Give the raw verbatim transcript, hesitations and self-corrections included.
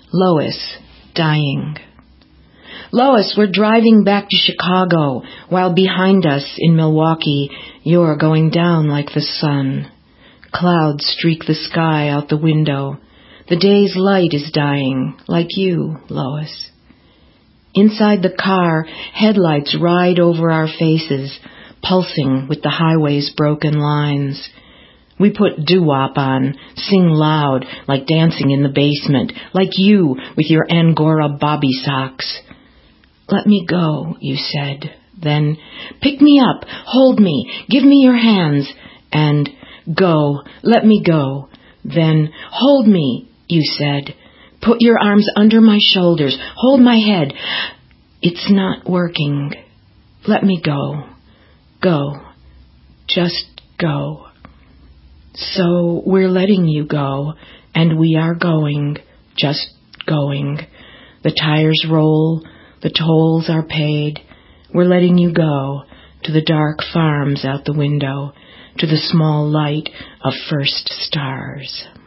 Lois, dying. Lois, we're driving back to Chicago, while behind us in Milwaukee, you're going down like the sun. Clouds streak the sky out the window. The day's light is dying, like you, Lois. Inside the car, headlights ride over our faces, pulsing with the highway's broken lines. We put doo-wop on, sing loud, like dancing in the basement, like you with your Angora bobby socks. Let me go, you said. Then, pick me up, hold me, give me your hands. And, go, let me go. Then, hold me, you said. Put your arms under my shoulders, hold my head. It's not working. Let me go. Go. Just go. So we're letting you go, and we are going, just going. The tires roll, the tolls are paid. We're letting you go to the dark farms out the window, to the small light of first stars.